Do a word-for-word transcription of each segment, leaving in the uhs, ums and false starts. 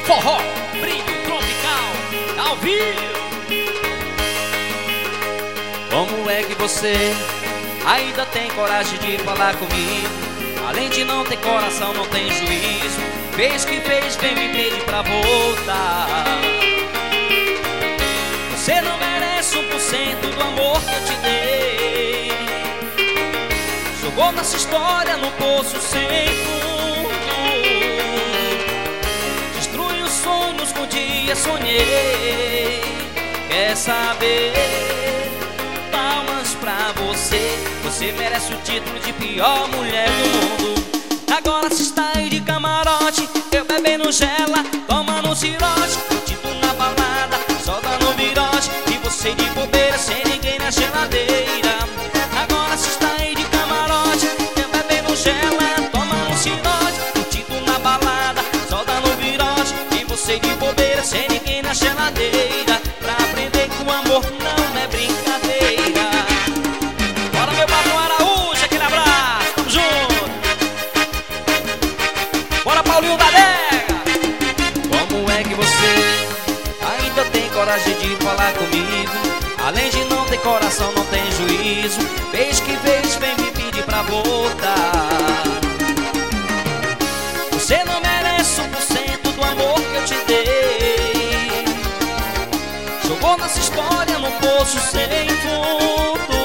Forró, brilho tropical, ao vivo. Como é que você ainda tem coragem de falar comigo? Além de não ter coração, não tem juízo. Fez que fez, vem me pedir pra voltar. Você não merece um por cento do amor que eu te dei. Jogou nossa história no poço sem fundo. Destruiu os sonhos que um dia sonhei. Quer saber? Palmas pra você. Você merece o título de pior mulher do mundo. Agora se está aí de camarote, eu bebendo gela, tomando cirote, curtindo na balada, só dando virote, e você de bobeira sem ninguém na geladeira. Agora se está aí de camarote, eu bebendo gela, tomando cirote, curtindo na balada, só dando virote, e você de bobeira sem ninguém na geladeira. Pra aprender que o amor não é brincadeira. Bora, meu patrão Araújo, aquele abraço, tamo junto. Bora, Paulinho da Adega. Como é que você ainda tem coragem de falar comigo? Além de não ter coração, não tem juízo. Vez que vez vem me pedir pra voltar. Você não merece um por cento do amor que eu te dei. Jogou nossa história no poço sem fundo.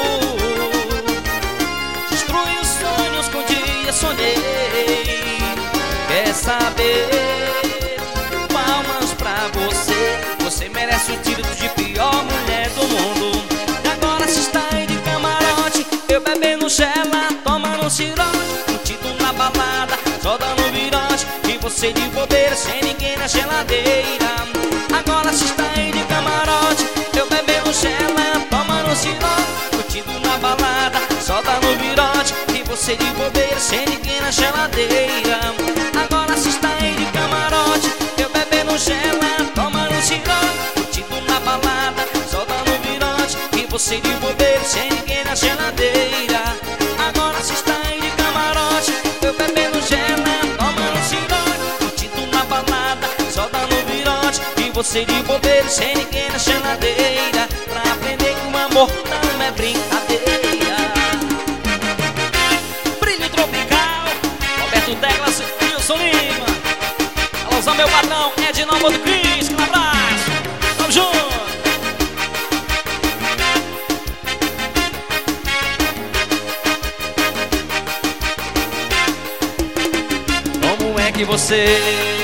Destruiu os sonhos que um dia sonhei. Quer saber? Palmas pra você. Você merece o título de pior mulher do mundo. Agora se está aí de camarote, eu bebendo gela, tomando cirote, curtindo na balada, só dando virote, e você de bobeira sem ninguém na geladeira. Agora se está aí de camarote, eu bebendo gela, tomando cirote, curtindo na balada, só dando virote, e você de bobeira sem ninguém na geladeira. Agora se está aí de camarote, eu bebendo gela, tomando cirote, curtindo na balada, só dando virote, e você de bobeira sem ninguém na geladeira. Agora se está aí de camarote, eu bebendo gela, tomando cirote, curtindo na balada, só dando virote, e você de bobeira sem ninguém na geladeira. Pra aprender que o amor não é brincadeira. Brilho tropical, Roberto Teclas, Wilson Lima. Alôzão, meu patrão, Edinaldo do Cris, um abraço, tamo junto. Como é que você